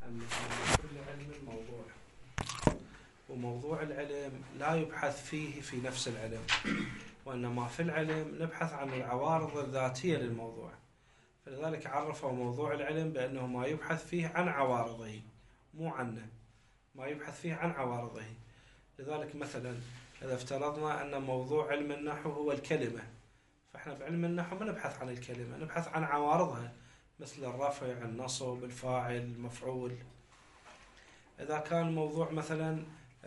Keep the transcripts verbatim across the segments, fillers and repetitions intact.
أن كل علم موضوع، وموضوع العلم لا يبحث فيه في نفس العلم، وإنما في العلم نبحث عن العوارض الذاتية للموضوع. فلذلك عرفوا موضوع العلم بأنه ما يبحث فيه عن عوارضه، مو عنه، ما يبحث فيه عن عوارضه. لذلك مثلا إذا افترضنا أن موضوع علم النحو هو الكلمة، فإحنا بعلم النحو ما نبحث عن الكلمة، نبحث عن عوارضها مثل الرفع، النصب، الفاعل، المفعول. إذا كان موضوع مثلا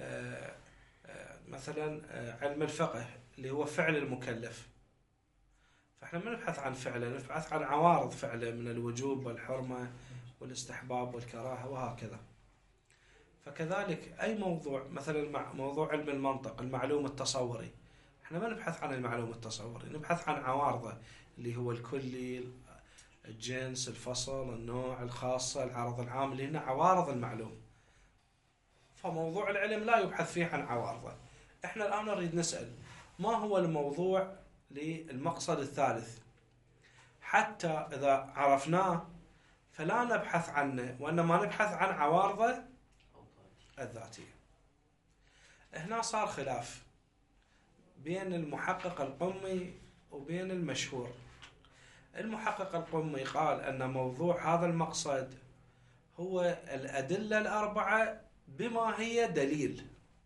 مثلا علم الفقه اللي هو فعل المكلف، فإحنا ما نبحث عن فعله، نبحث عن عوارض فعله من الوجوب والحرمة والاستحباب والكراهة وهكذا. فكذلك أي موضوع مثلا موضوع علم المنطق، المعلوم التصوري، احنا ما نبحث عن المعلوم التصوري، نبحث عن عوارضه اللي هو الكلي، الجنس، الفصل، النوع، الخاصة، العرض العام، اللي هنا عوارض المعلوم. فموضوع العلم لا يبحث فيه عن عوارضه. احنا الآن نريد نسأل ما هو الموضوع للمقصد الثالث، حتى إذا عرفناه فلا نبحث عنه، وإنما نبحث عن عوارضه الذاتية. هنا صار خلاف بين المحقق القمي وبين المشهور. المحقق القمي قال أن موضوع هذا المقصد هو الأدلة الأربعة بما هي دليل.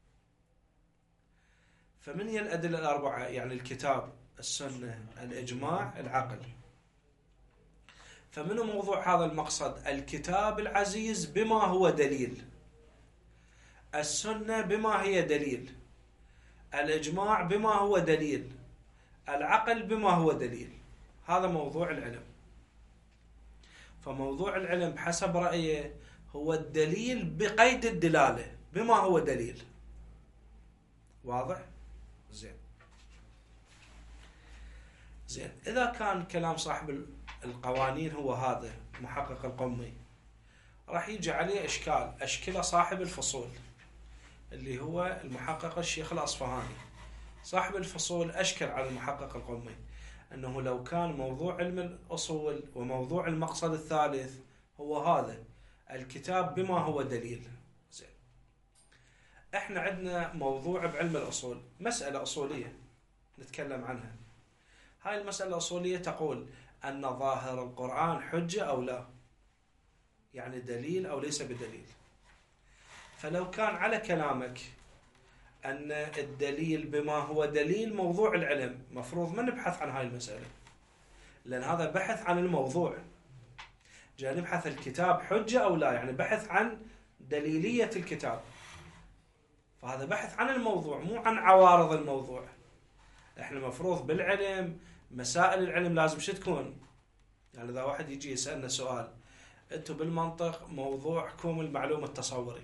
فمن هي الأدلة الأربعة؟ يعني الكتاب، السنة، الإجماع، العقل. فمن موضوع هذا المقصد الكتاب العزيز بما هو دليل، السنة بما هي دليل، الإجماع بما هو دليل، العقل بما هو دليل. هذا موضوع العلم. فموضوع العلم بحسب رأيه هو الدليل بقيد الدلالة بما هو دليل. واضح؟ زين زين إذا كان كلام صاحب القوانين هو هذا محقق القمي، راح يجي عليه إشكال أشكله صاحب الفصول اللي هو المحقق الشيخ الأصفهاني. صاحب الفصول أشكل على المحقق القمي أنه لو كان موضوع علم الأصول وموضوع المقصد الثالث هو هذا الكتاب بما هو دليل. زين احنا عندنا موضوع بعلم الأصول، مسألة أصولية نتكلم عنها. هاي المسألة الأصولية تقول أن ظاهر القرآن حجة أو لا، يعني دليل أو ليس بدليل. فلو كان على كلامك أن الدليل بما هو دليل موضوع العلم، مفروض ما نبحث عن هاي المسألة، لأن هذا بحث عن الموضوع. جاء نبحث الكتاب حجة أو لا، يعني بحث عن دليلية الكتاب. فهذا بحث عن الموضوع مو عن عوارض الموضوع. احنا مفروض بالعلم مسائل العلم لازم شو تكون؟ يعني إذا واحد يجي يسألنا سؤال، أنتم بالمنطق موضوعكم المعلوم التصوري،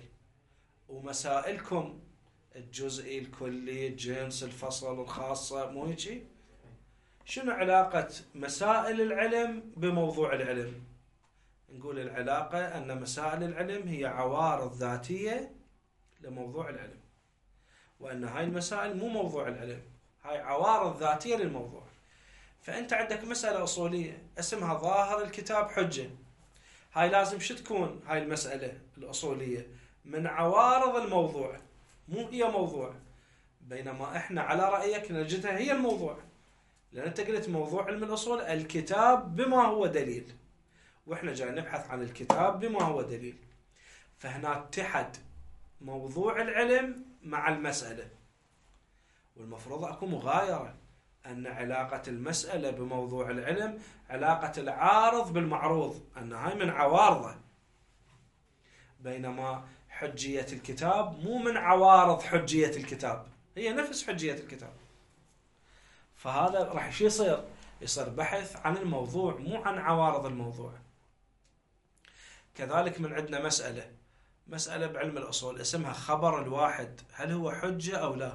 ومسائلكم الجزئي، الكلي، الجنس، الفصل، الخاصة، مو هيك؟ شنو علاقة مسائل العلم بموضوع العلم؟ نقول العلاقة أن مسائل العلم هي عوارض ذاتية لموضوع العلم، وأن هاي المسائل مو موضوع العلم، هاي عوارض ذاتية للموضوع. فأنت عندك مسألة أصولية اسمها ظاهر الكتاب حجة، هاي لازم شو تكون هاي المسألة الأصولية؟ من عوارض الموضوع، مو هي موضوع. بينما احنا على رأيك نجدها هي الموضوع، لأن انت قلت موضوع علم الأصول الكتاب بما هو دليل، واحنا جاي نبحث عن الكتاب بما هو دليل. فهنا اتحد موضوع العلم مع المسألة، والمفروض اكو مغايرة، أن علاقة المسألة بموضوع العلم علاقة العارض بالمعروض، أن هاي من عوارضه. بينما حجية الكتاب مو من عوارض حجية الكتاب، هي نفس حجية الكتاب. فهذا راح شو يصير؟ يصير بحث عن الموضوع مو عن عوارض الموضوع. كذلك من عندنا مسألة مسألة بعلم الأصول اسمها خبر الواحد، هل هو حجة أو لا؟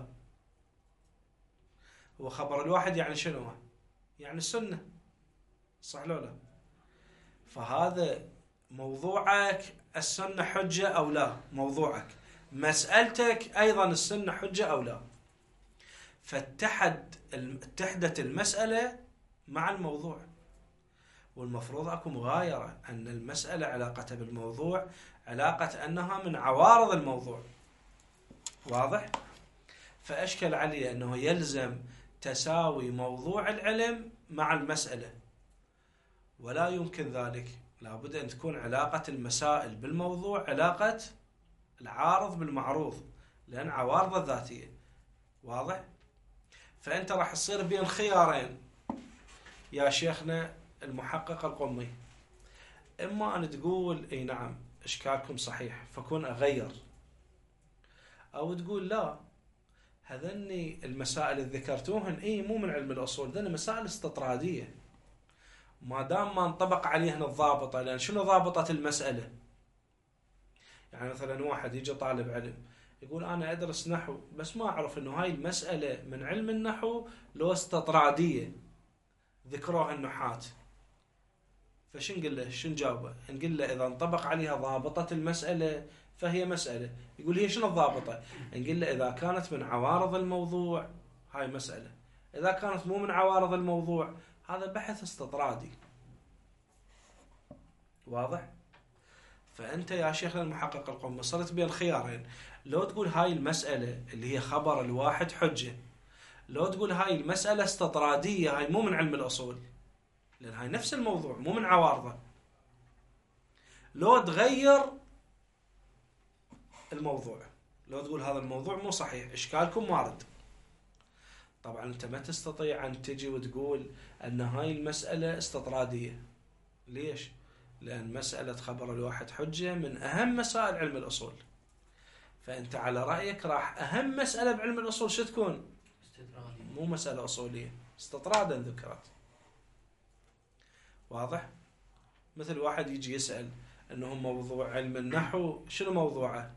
هو خبر الواحد يعني شنو؟ يعني السنة، صح لو لا؟ فهذا موضوعك السنة حجة أو لا، موضوعك. مسألتك أيضا السنة حجة أو لا. فاتحد اتحدت المسألة مع الموضوع، والمفروض أكو مغايرة، أن المسألة علاقتها بالموضوع علاقة أنها من عوارض الموضوع. واضح؟ فأشكل عليه أنه يلزم تساوي موضوع العلم مع المسألة، ولا يمكن ذلك. لابد أن تكون علاقة المسائل بالموضوع علاقة العارض بالمعروض، لأن عوارض ذاتية. واضح؟ فأنت راح تصير بين خيارين يا شيخنا المحقق القمي، إما أن تقول إي نعم إشكالكم صحيح فكون أغير، أو تقول لا هذني المسائل اللي ذكرتوهن إي مو من علم الأصول، ذني مسائل استطرادية ما دام ما انطبق عليهن الضابطة. لأن شنو ضابطة المسألة؟ يعني مثلا واحد يجي طالب علم يقول أنا أدرس نحو بس ما أعرف أنه هاي المسألة من علم النحو لو استطرادية ذكروها النحاة، فشن نقول له؟ شن جاوبه؟ نقول له إذا انطبق عليها ضابطة المسألة فهي مسألة. يقول هي شنو الضابطة؟ نقول له إذا كانت من عوارض الموضوع هاي مسألة، إذا كانت مو من عوارض الموضوع هذا بحث استطرادي. واضح؟ فأنت يا شيخ المحقق القمي صرت بين خيارين، لو تقول هاي المسألة اللي هي خبر الواحد حجة، لو تقول هاي المسألة استطرادية هاي مو من علم الأصول لأن هاي نفس الموضوع مو من عوارضه، لو تغير الموضوع، لو تقول هذا الموضوع مو صحيح إشكالكم وارد. طبعا أنت ما تستطيع أن تجي وتقول أن هاي المسألة استطرادية. ليش؟ لأن مسألة خبر الواحد حجة من أهم مسائل علم الأصول، فأنت على رأيك راح أهم مسألة بعلم الأصول شو تكون؟ مو مسألة أصولية، استطرادا ذكرت. واضح؟ مثل واحد يجي يسأل أنه موضوع علم النحو شنو موضوعه؟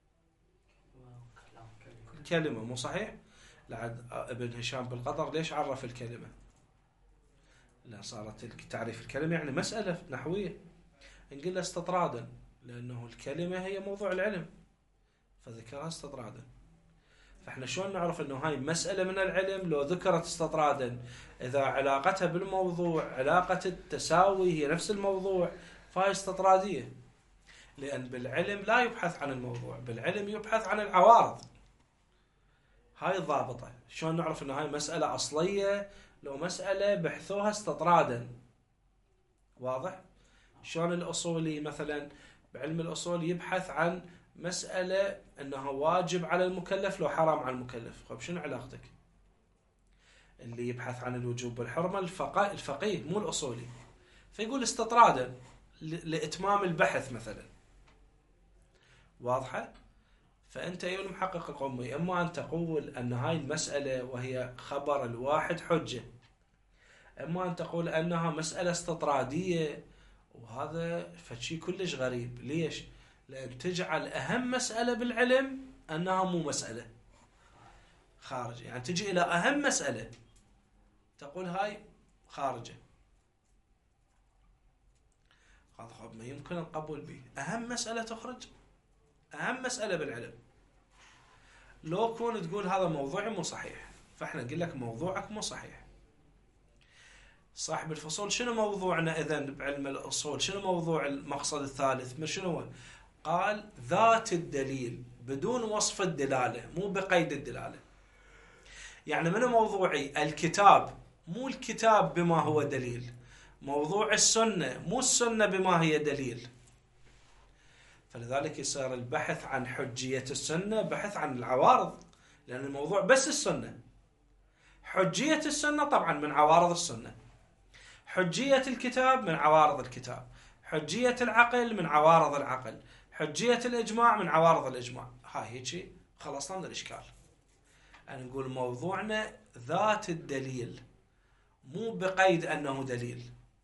كلمة، مو صحيح؟ لعد ابن هشام بالقطر ليش عرف الكلمة؟ لا صارت تعريف الكلمة يعني مسألة نحوية، نقول له استطرادا لأنه الكلمة هي موضوع العلم فذكرها استطرادا. فاحنا شلون نعرف انه هاي مسألة من العلم لو ذكرت استطرادا؟ اذا علاقتها بالموضوع علاقة التساوي هي نفس الموضوع فهي استطرادية، لأن بالعلم لا يبحث عن الموضوع، بالعلم يبحث عن العوارض. هاي الضابطة. شلون نعرف انه هاي مسألة أصلية لو مسألة بحثوها استطرادا؟ واضح؟ شلون الأصولي مثلا بعلم الأصول يبحث عن مسألة أنه واجب على المكلف لو حرام على المكلف، طيب شنو علاقتك؟ اللي يبحث عن الوجوب والحرمة الفقيه مو الأصولي، فيقول استطرادا لإتمام البحث مثلا. واضحة؟ فأنت أيها المحقق القمي إما أن تقول أن هاي المسألة وهي خبر الواحد حجة، إما أن تقول أنها مسألة استطرادية، وهذا فشي كلش غريب. ليش؟ لأن تجعل أهم مسألة بالعلم أنها مو مسألة خارجة، يعني تجي إلى أهم مسألة تقول هاي خارجة. هذا ما يمكن القبول به. أهم مسألة تخرج، أهم مسألة بالعلم. لو كون تقول هذا موضوعي مو صحيح، فإحنا نقول لك موضوعك مو صحيح. صاحب الفصول شنو موضوعنا إذن بعلم الأصول؟ شنو موضوع المقصد الثالث؟ من شنو هو؟ قال ذات الدليل بدون وصف الدلالة، مو بقيد الدلالة. يعني من موضوعي الكتاب، مو الكتاب بما هو دليل. موضوع السنة، مو السنة بما هي دليل. فلذلك يصير البحث عن حجية السنة بحث عن العوارض، لأن الموضوع بس السنة. حجية السنة طبعا من عوارض السنة، حجية الكتاب من عوارض الكتاب، حجية العقل من عوارض العقل، حجية الإجماع من عوارض الإجماع. هاي هيك خلصنا من الإشكال. أنا نقول موضوعنا ذات الدليل، مو بقيد أنه دليل.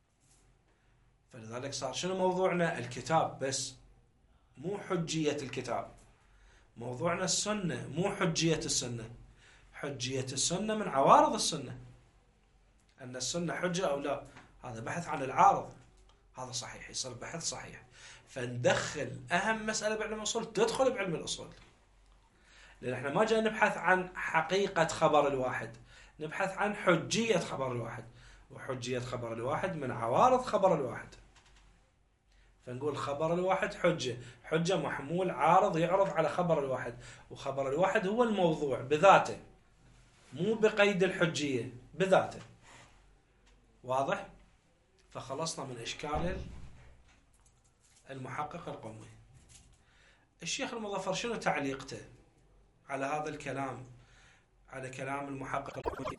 فلذلك صار شنو موضوعنا؟ الكتاب بس، مو حجية الكتاب. موضوعنا السنة، مو حجية السنة. حجية السنة من عوارض السنة، أن السنة حجة أو لا، هذا بحث عن العارض. هذا صحيح، يصير بحث صحيح. فندخل أهم مسألة بعلم الأصول تدخل بعلم الأصول، لأن احنا ما جاي نبحث عن حقيقة خبر الواحد، نبحث عن حجية خبر الواحد، وحجية خبر الواحد من عوارض خبر الواحد. فنقول خبر الواحد حجة، حجة محمول عارض يعرض على خبر الواحد، وخبر الواحد هو الموضوع بذاته مو بقيد الحجية، بذاته. واضح؟ فخلصنا من إشكال المحقق القمي. الشيخ المظفر شنو تعليقته على هذا الكلام، على كلام المحقق القمي؟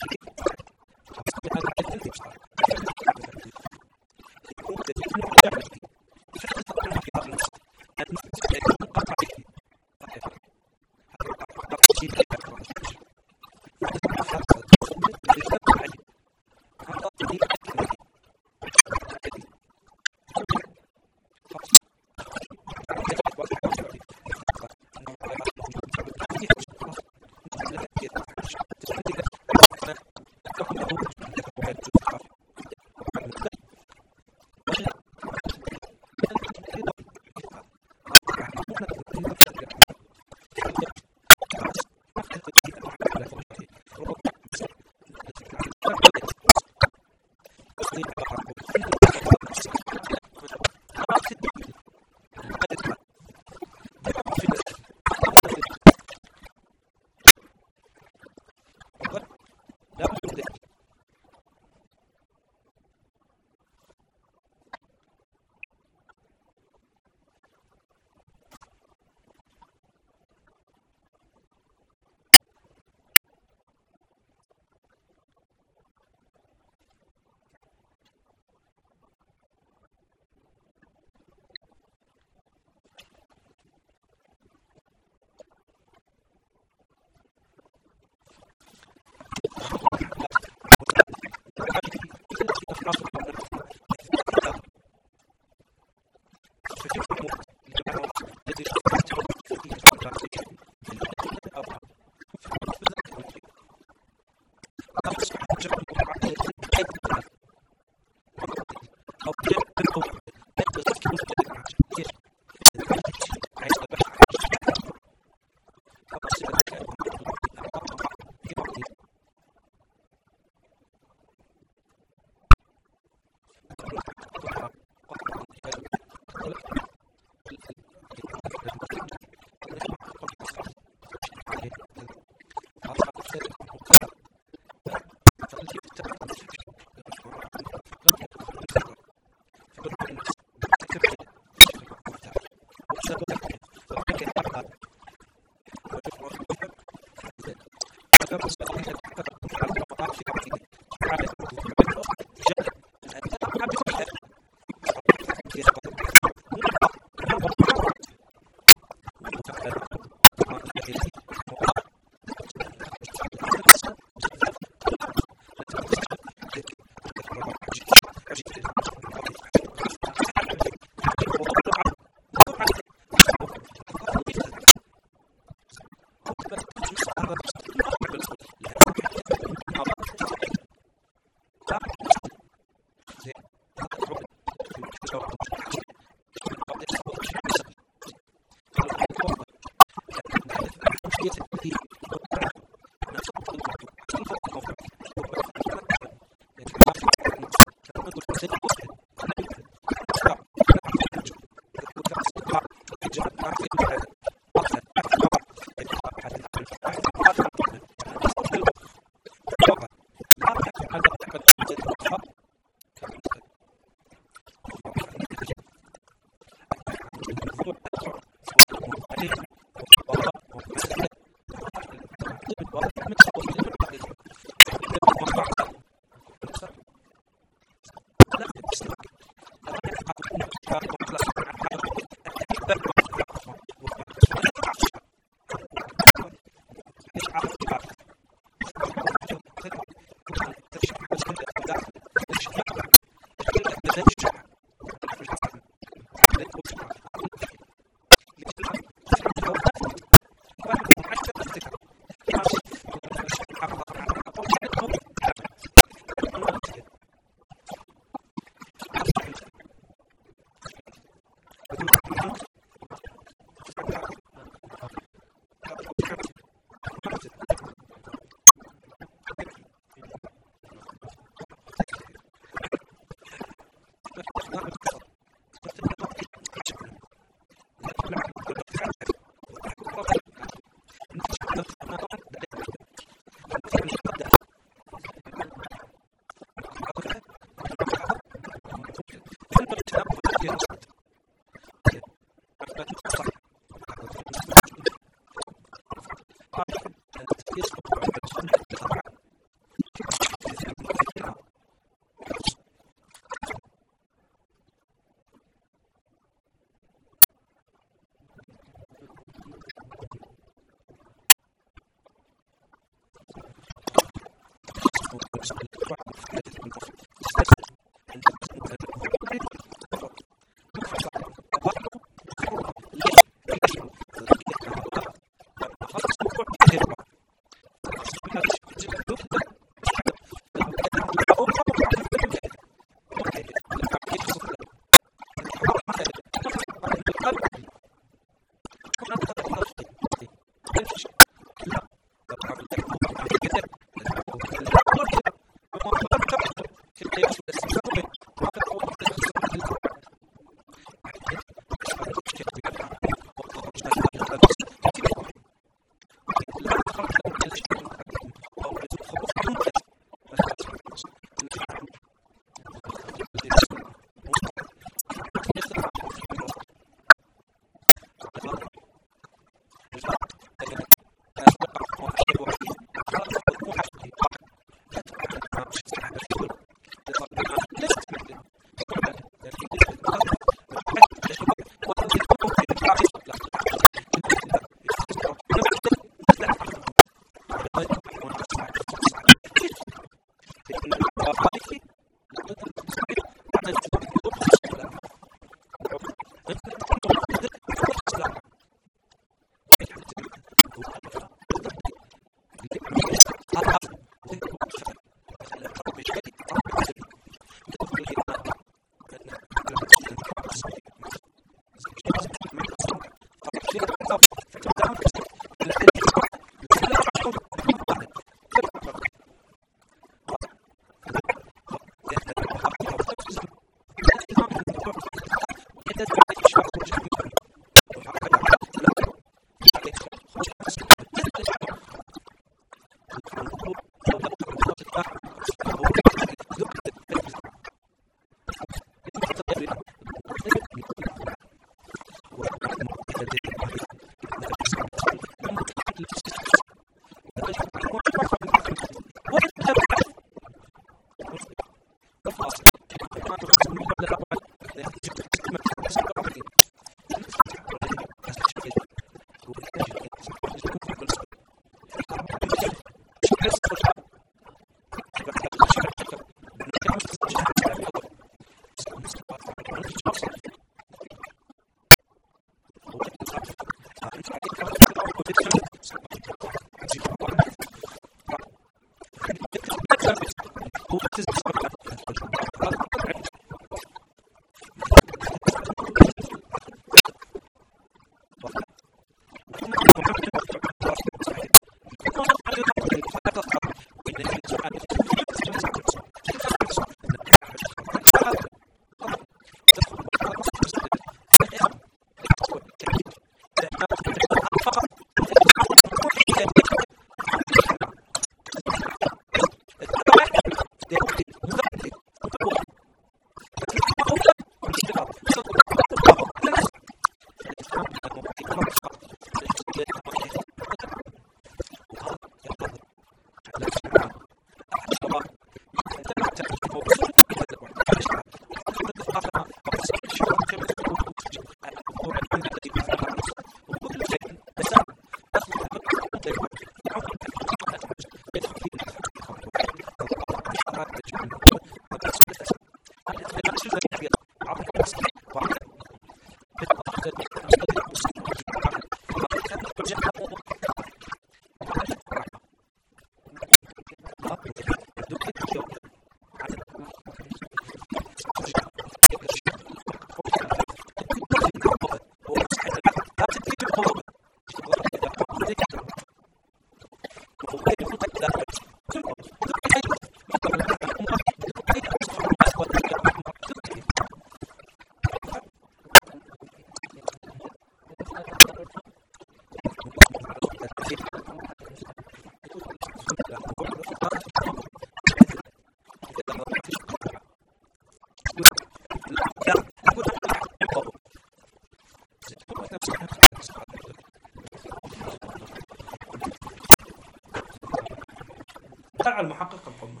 المحقق القمة.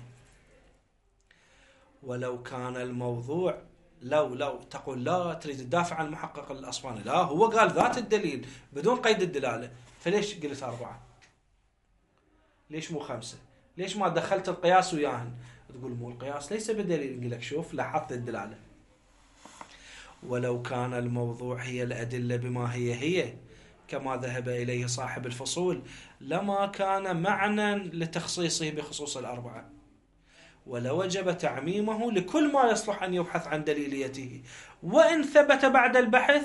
ولو كان الموضوع لو لو تقول لا تريد تدافع عن المحقق الأصفهاني، لا هو قال ذات الدليل بدون قيد الدلالة، فليش قلت أربعة؟ ليش مو خمسة؟ ليش ما دخلت القياس وياهن؟ تقول مو القياس ليس بدليل. نقول لك شوف لاحظت الدلالة. ولو كان الموضوع هي الأدلة بما هي هي كما ذهب إليه صاحب الفصول لما كان معنى لتخصيصه بخصوص الأربعة، ولوجب تعميمه لكل ما يصلح أن يبحث عن دليليته، وإن ثبت بعد البحث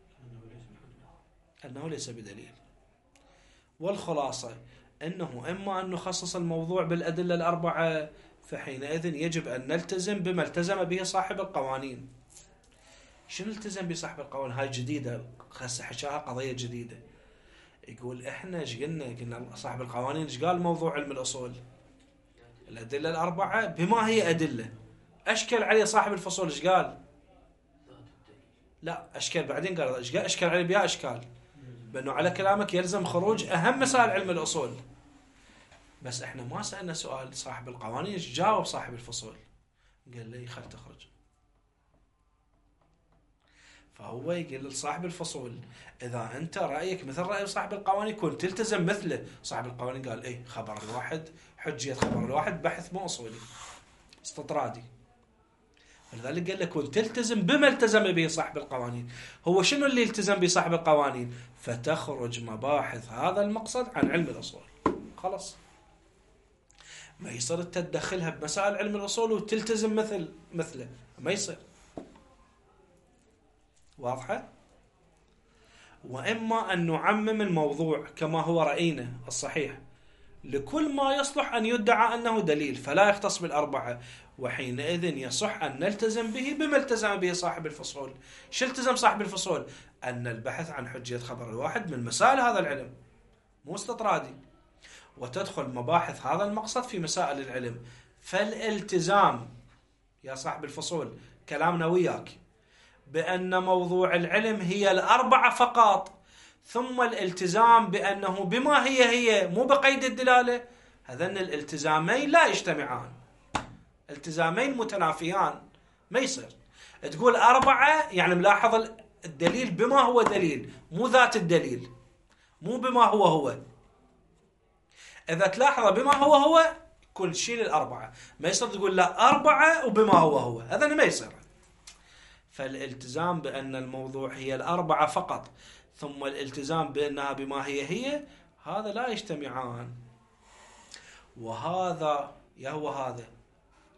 أنه ليس بدليل. والخلاصة أنه إما أن نخصص الموضوع بالأدلة الأربعة، فحينئذ يجب أن نلتزم بما التزم به صاحب القوانين. شنو التزم بصاحب القوانين؟ هاي جديدة، خاصة حشاها قضية جديدة. يقول إحنا ايش قلنا؟ قلنا صاحب القوانين ايش قال موضوع علم الأصول؟ الأدلة الأربعة بما هي أدلة. أشكل عليه صاحب الفصول ايش قال؟ لا أشكال بعدين قال ايش قال؟ أشكال عليه بيا أشكال بأنه على كلامك يلزم خروج أهم مسائل علم الأصول. بس إحنا ما سألنا سؤال صاحب القوانين ايش جاوب صاحب الفصول؟ قال لي خل تخرج. فهو يقول لصاحب الفصول إذا أنت رأيك مثل رأي صاحب القوانين كنت تلتزم مثله. صاحب القوانين قال إيه خبر الواحد حجية خبر الواحد بحث مو أصولي استطرادي، ولذلك قال لك كنت تلتزم بما التزم به صاحب القوانين. هو شنو اللي التزم به صاحب القوانين؟ فتخرج مباحث هذا المقصد عن علم الأصول. خلاص ما يصير تدخلها بمسائل علم الأصول وتلتزم مثل مثله، ما يصير. واضحة؟ وإما أن نعمم الموضوع كما هو رأينا الصحيح لكل ما يصلح أن يدعى أنه دليل فلا يختص بالأربعة، وحينئذ يصح أن نلتزم به بما التزم به صاحب الفصول. شو التزم صاحب الفصول؟ أن البحث عن حجية خبر الواحد من مسائل هذا العلم مو استطرادي، وتدخل مباحث هذا المقصد في مسائل العلم. فالالتزام يا صاحب الفصول كلامنا وياك بأن موضوع العلم هي الأربعة فقط، ثم الالتزام بأنه بما هي هي مو بقيد الدلالة، هذين الالتزامين لا يجتمعان، التزامين متنافيان. ما يصير تقول أربعة يعني ملاحظ الدليل بما هو دليل مو ذات الدليل، مو بما هو هو. إذا تلاحظ بما هو هو كل شيء للأربعة، ما يصير تقول لا أربعة وبما هو هو، هذا ما يصير. فالالتزام بأن الموضوع هي الأربعة فقط ثم الالتزام بأنها بما هي هي هذا لا يجتمعان. وهذا يا هو هذا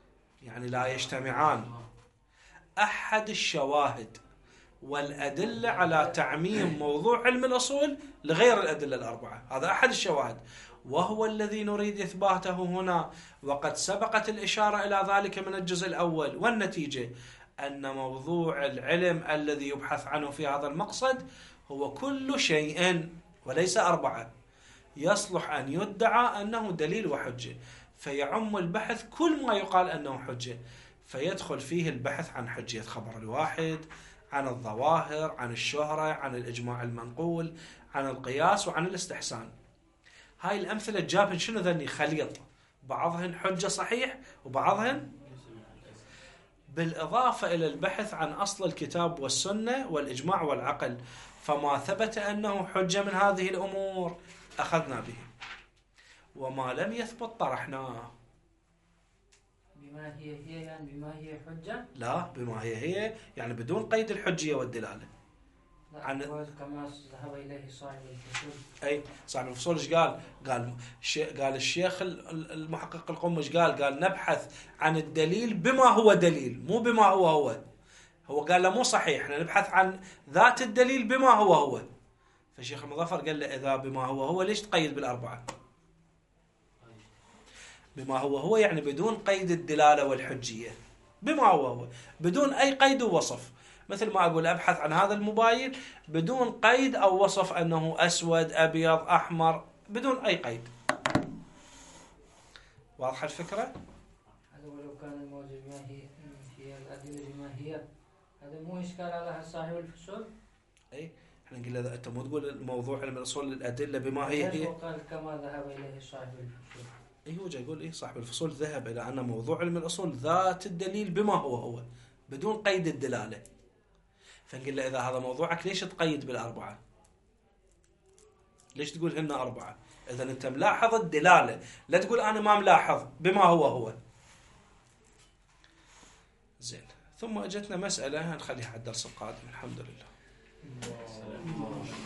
يعني لا يجتمعان. أحد الشواهد والأدلة على تعميم موضوع علم الأصول لغير الأدلة الأربعة، هذا أحد الشواهد، وهو الذي نريد إثباته هنا، وقد سبقت الإشارة إلى ذلك من الجزء الأول. والنتيجة أن موضوع العلم الذي يبحث عنه في هذا المقصد هو كل شيء وليس أربعة، يصلح أن يدعى أنه دليل وحجة، فيعم البحث كل ما يقال أنه حجة، فيدخل فيه البحث عن حجية خبر الواحد، عن الظواهر، عن الشهرة، عن الإجماع المنقول، عن القياس، وعن الاستحسان. هاي الأمثلة جابهن شنو ذني خليط، بعضهن حجة صحيح وبعضهن، بالإضافة إلى البحث عن أصل الكتاب والسنة والإجماع والعقل، فما ثبت أنه حجة من هذه الأمور أخذنا به، وما لم يثبت طرحناه. بما هي هي يعني بما هي حجة؟ لا، بما هي هي يعني بدون قيد الحجية والدلالة. عن كما ذهب إليه صاحب الفصول. أي صاحب الفصول إيش قال؟ قال قال الشيخ المحقق القم إيش قال؟ قال نبحث عن الدليل بما هو دليل، مو بما هو هو. هو قال له مو صحيح، احنا نبحث عن ذات الدليل بما هو هو. فالشيخ المظفر قال له إذا بما هو هو ليش تقيد بالأربعة؟ بما هو هو يعني بدون قيد الدلالة والحجية، بما هو هو بدون أي قيد ووصف. مثل ما أقول أبحث عن هذا الموبايل بدون قيد أو وصف أنه أسود أبيض أحمر، بدون أي قيد. واضحة الفكرة؟ هذا ولو كان الموجب ما هي هي الأدلة بما هي، هذا مو إشكال على صاحب الفصول؟ أي احنا قلنا أنت مو تقول الموضوع علم الأصول الأدلة بما هي هي. وقال كما ذهب إليه صاحب الفصول. اي هو جاي يقول ايه صاحب الفصول ذهب الى ان موضوع علم الاصول ذات الدليل بما هو هو بدون قيد الدلاله. فنقول له اذا هذا موضوعك ليش تقيد بالاربعه؟ ليش تقول هن اربعه؟ اذا انت ملاحظ الدلاله، لا تقول انا ما ملاحظ بما هو هو. زين، ثم اجتنا مساله نخليها على الدرس القادم. الحمد لله.